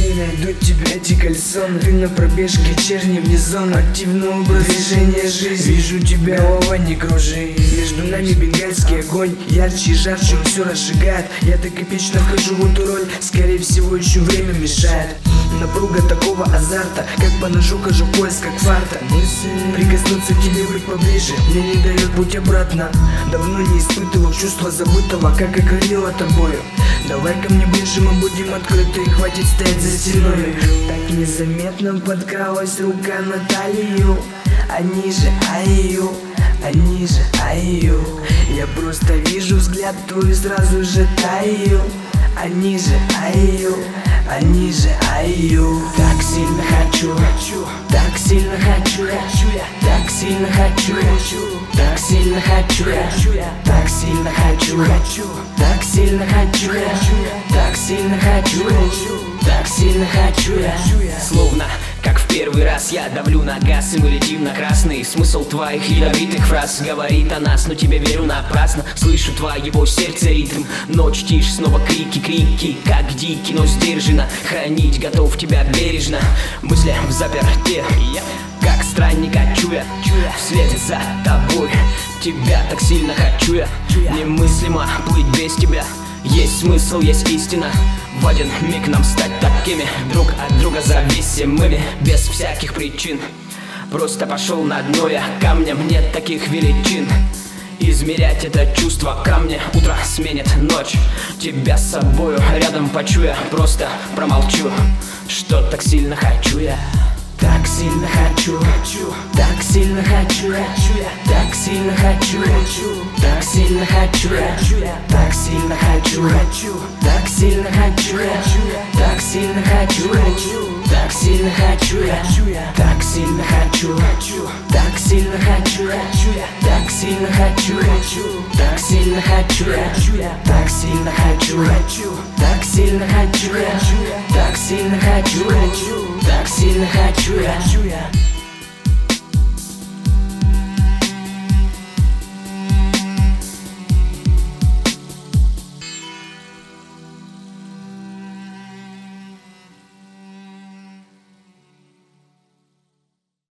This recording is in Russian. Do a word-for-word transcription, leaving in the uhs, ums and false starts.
найдут тебя эти кальсоны. Ты на пробежке вечерней вне зоны. Активный образ движения жизни. Вижу тебя, голова не кружи. Между нами бенгальский огонь, ярче и жарче он все разжигает. Я так эпично вхожу в эту роль, скорее всего еще время мешает. Напруга такого азарта, как по ножу хожу в поисках фарта. Прикоснуться к тебе, быть поближе, мне не дает путь обратно. Давно не испытывал чувства забытого, как и горело тобою. Давай ко мне ближе, мы будем открыты, хватит стоять за стеной. Так незаметно подкралась рука на талию, а ниже аю, а ниже аю. Я просто вижу взгляд твой, сразу же таю, а ниже аю, а ниже аю. Так сильно хочу, так сильно хочу, так сильно хочу, так сильно хочу, так сильно хочу, так сильно хочу, так сильно хочу, так сильно хочу. Словно как в первый раз я давлю на газ, и мы летим на красный. Смысл твоих ядовитых фраз говорит о нас, но тебе верю напрасно. Слышу твоего сердца ритм, но чтишь снова крики, крики, как дикий, но сдержанно. Хранить готов тебя бережно, мысли в заперте, как странника чуя, вслед за тобой. Тебя так сильно хочу я, немыслимо плыть без тебя. Есть смысл, есть истина, в один миг нам стать такими, друг от друга зависимыми, без всяких причин. Просто пошел на дно я, камнем нет таких величин. Измерять это чувство камня, утро сменит ночь. Тебя с собою рядом почуя, просто промолчу, что так сильно хочу я. Так сильно хочу, так сильно хочу, так сильно хочу, так сильно хочу, так сильно хочу, так сильно хочу, так сильно хочу, так сильно хочу, так сильно хочу, так сильно хочу, так сильно хочу, так сильно хочу, так сильно хочу, так сильно хочу, так сильно хочу, так сильно хочу я.